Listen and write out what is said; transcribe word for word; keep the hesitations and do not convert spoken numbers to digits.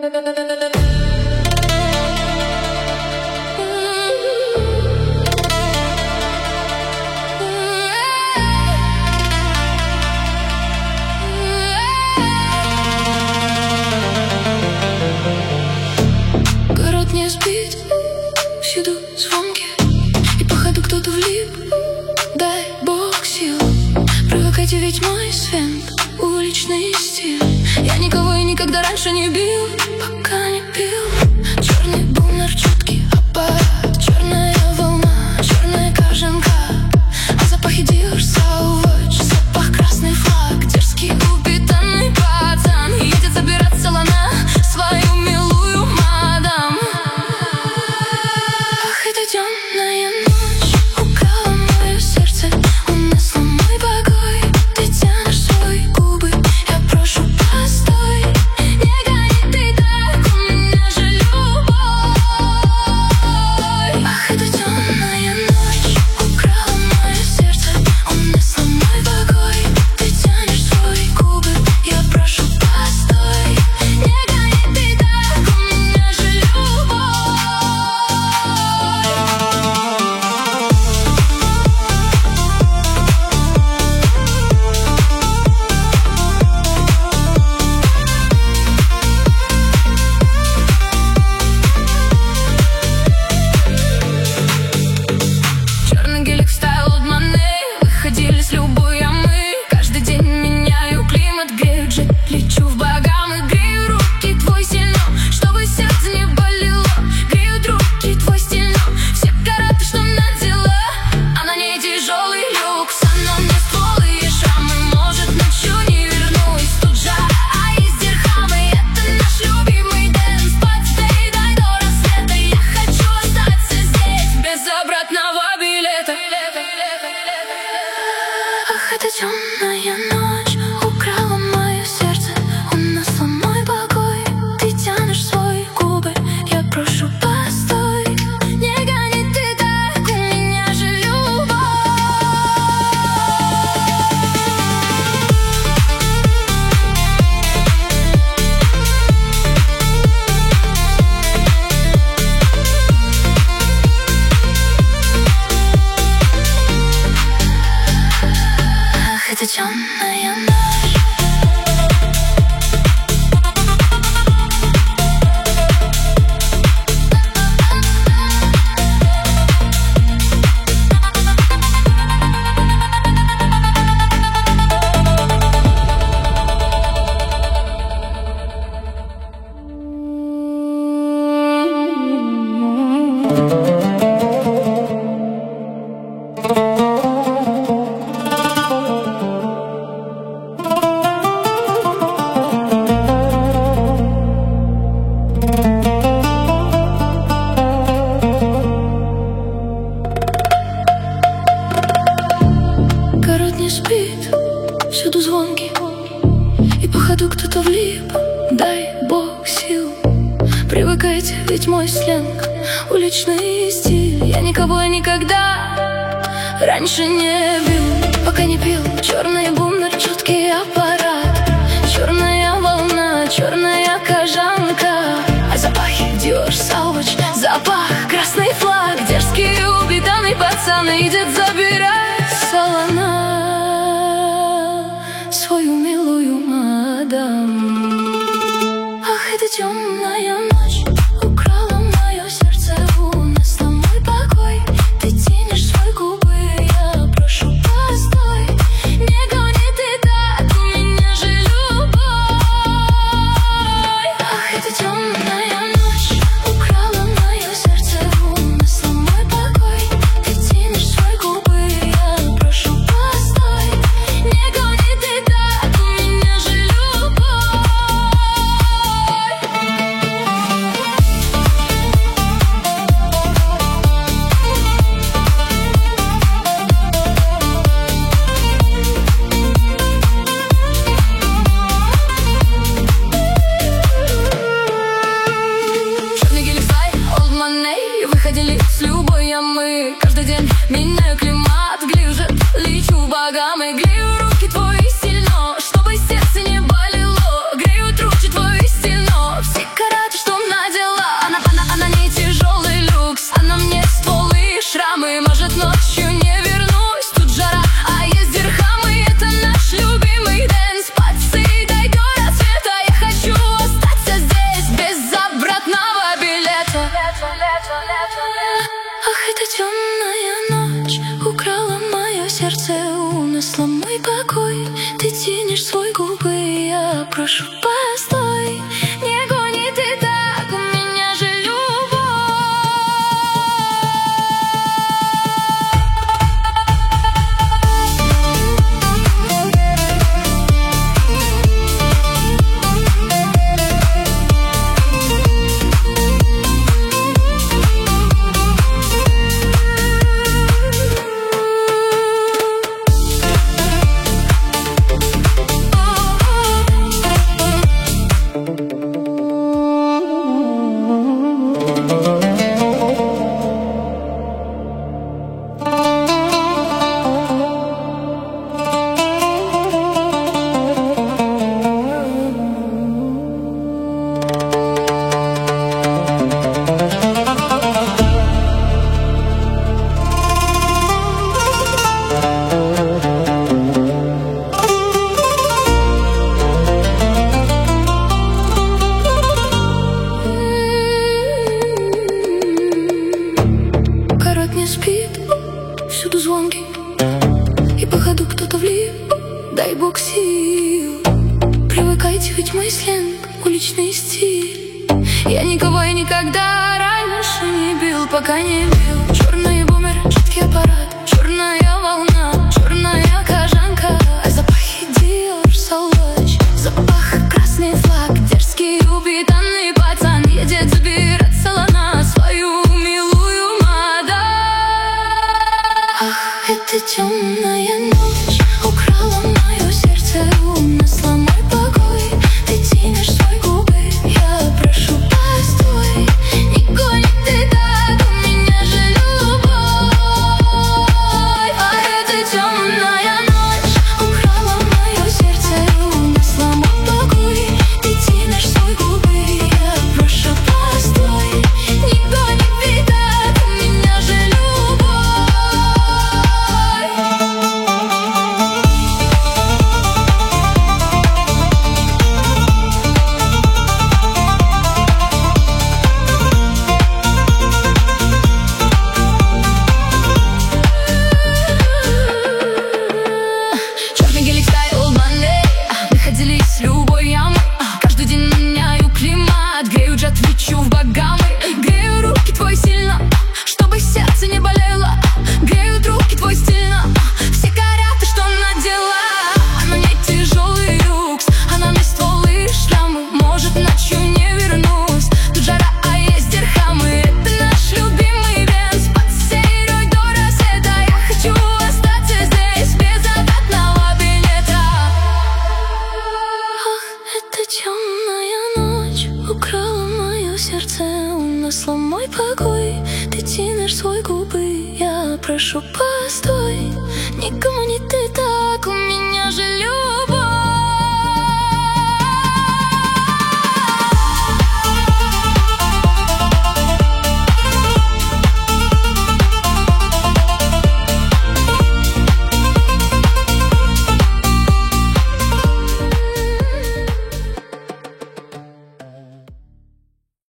Город не спит, всюду звонки, и по ходу кто-то влип. Дай бог сил, привыкайте, ведь мой свет — уличный стиль. Я никого и никогда раньше не бил, пока не пил. Черный бумер, четкий аппарат, черная волна, черная кожанка, а запахи Dior Sauvage, запах красный флаг, дерзкий упитанный пацан едет забирать салона свою милую мадам. Ах, это темная ночь украла мое сердце, унесла мой покой. Ты тянешь свои губы, я прошу, постой. Не гони ты так, у меня же любовь. Ах, это темная ночь украла мое сердце, унесла мой покой. Ты тянешь свои губы, я прошу, постой. Не гони ты так, у меня же любовь. Черный гелик в стайл Old Money, выходили с любой ямы. Каждый день меняю климат, грею джет, лечу в Багамы. Грею руки твой сильно, чтобы сердце не болело. Греют руки твой стильно, все караты, что надела. А на ней тяжелый люкс, а на мне стволы и шрамы. Может, ночью не вернусь, тут жара, а есть дирхамы. Это наш любимый дэнс, подстей, дай до рассвета. Я хочу остаться здесь без обратного билета. Ах, это темная ночь украла мое сердце, унесла мой покой. Ты тянешь свои губы, я прошу, постой. Не гони ты так, у меня же любовь. Ах, это темная ночь. Город не спит, всюду звонки, и по ходу кто-то влип. Дай бог сил, привыкайте, ведь мой сленг — уличный стиль. Я никого и никогда раньше не бил, пока не пил. Черный бумер, четкий аппарат, черная волна, черная кожанка, а запахи Dior Sauvage, запах красный флаг, дерзкий убитанный пацан идет забирать салона свою милую мадам. Ах, это темная ночь украла мое сердце, унесла мой покой. Ты тянешь свои губы, я прошу, постой. Не гони ты так, у меня же любовь. Ах, это темная ночь украла мое сердце, унесла мой покой. Ты тянешь свои губы, я прошу, постой, не гони ты так, у меня же спит, всюду звонки, и по ходу кто-то влип. Дай бог сил, привыкайте, ведь мой сленг уличный стиль. Я никого и никогда раньше не бил, пока не бил. Черные бумеры, жидкий аппарат, черная волна, черная кожанка, а запахи Dior Sauvage, запах красный флаг, дерзкий упитанный пацан едет забираться на свою милую мадам. Ах, это темная ночь украла мое сердце, унесла мой покой. Ты тянешь свои губы, я прошу, постой, не гони ты так, у меня же любовь. А это темная ночь украла мое сердце, унесла мой покой. Ты тянешь свои губы, я прошу, постой, не гони ты так, у меня же любовь. Черный гелик стайл Monday, выходили с любой ямы. Каждый день меняю климат, грею джет, лечу в Багамы. Грею руки твой сильно, чтобы сердце не болело. Греют руки твой стильно, все горят, ты что надела? На ней тяжелый люкс, она на стволы шрамы. Может, ночью не вернусь, тут жара, а есть дирхамы. Это наш любимый Бенз, под серой до рассвета. Я хочу остаться здесь без обратного билета. Ах, это темная ночь украла мое сердце, унесла мой покой. Ты тянешь свои губы, я прошу, постой, никому не ты